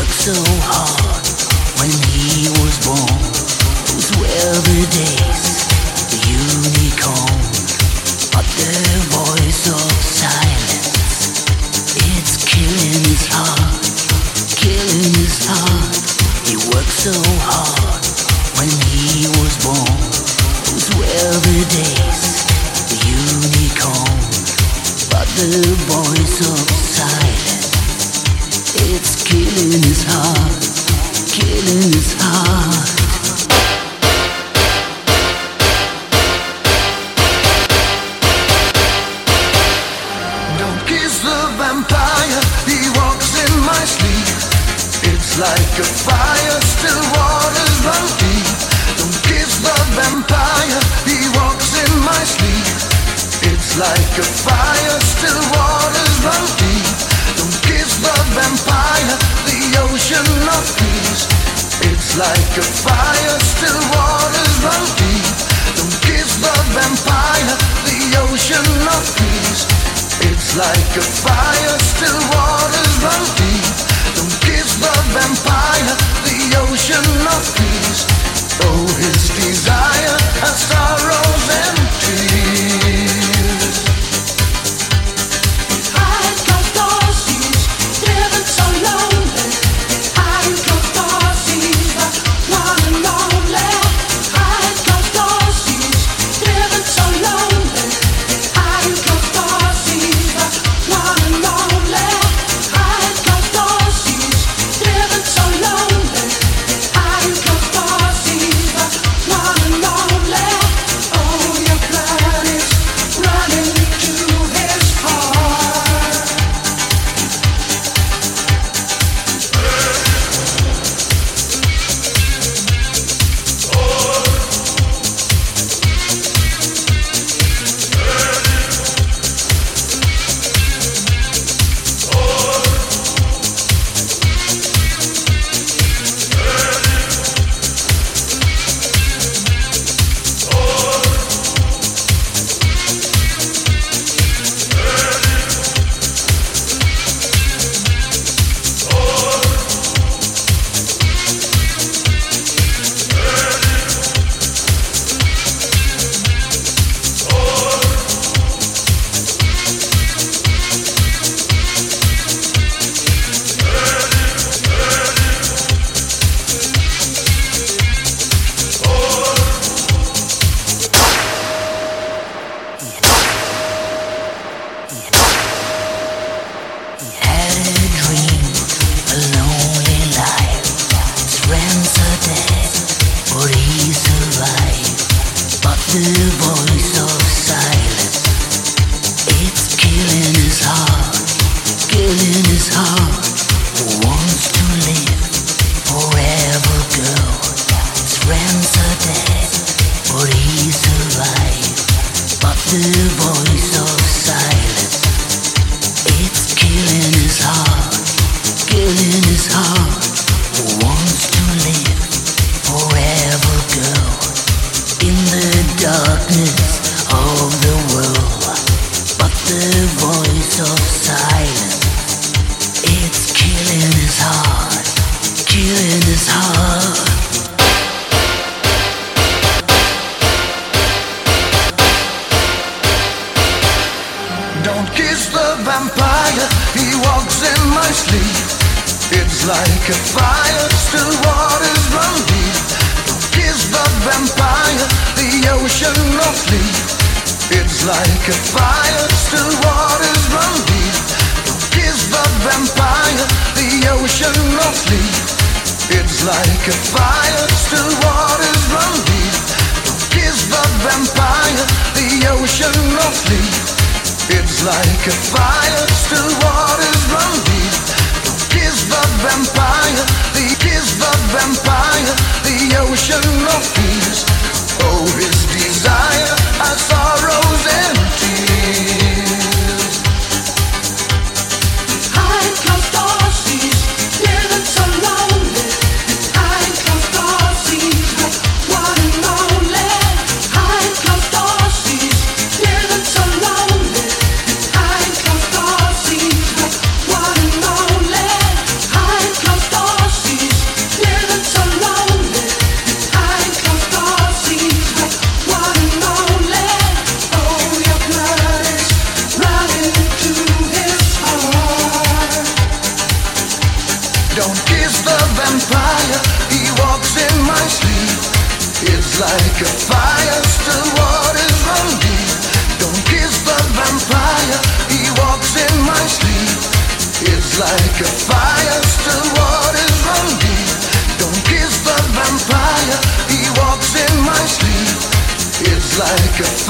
so hard when he was born. Those were the days, the unicorn. But the voice of silence, it's killing his heart, killing his heart. He worked so hard when he was born. Those were the days, the unicorn. But the voice of silence, it's killing his heart, killing his heart. Don't kiss the vampire, he walks in my sleep. It's like a fire, still waters run deep. Don't kiss the vampire, he walks in my sleep. It's like a fire, still waters run deep. Don't kiss the vampire, the ocean of peace. It's like a fire, still waters run deep. Don't kiss the vampire, the ocean of peace. It's like a fire, still waters run deep. Don't kiss the vampire, the ocean of peace. Oh, his desire has sorrows and tears. Behind closed doors, he's living so lonely. Behind closed doors, he's the one and only. Behind closed doors, he's living so lonely. Behind closed doors, he's the one and only. Behind closed doors, he's living so lonely. Behind closed doors, he's the one and only. Oh, your blood is running to his heart. He had a dream, a lonely life. His friends are dead, but he survived. But the voice of silence, it's killing his heart, killing his heart. Who wants to live forever, girl? His friends are dead, but he survived. But the voice of silence, it's killing his heart, killing his heart. Who wants to live forever, girl? In the darkness of the world. But the voice of silence, it's killing his heart, killing his heart. Don't kiss the vampire, he walks in my sleep. It's like a fire, still waters run deep. Don't kiss the vampire, the ocean of sleep. It's like a fire, still waters run deep. Don't kiss the vampire, the ocean of sleep. It's like a fire, still waters run deep. Don't kiss the vampire, the ocean of sleep. It's like a fire, still waters run deep. Don't kiss the vampire, kiss the vampire, the ocean of peace. Oh, his desire has sorrows and tears. Behind closed doors, he's living so lonely. Behind closed doors, he's the one and only. Behind closed doors, he's living so lonely. Behind closed doors, he's the one and only. Behind closed doors. the vampire, he walks in my sleep. It's like a fire, still waters run deep. Don't kiss the vampire, he walks in my sleep. It's like a fire, still waters run deep. Don't kiss the vampire, he walks in my sleep. It's like a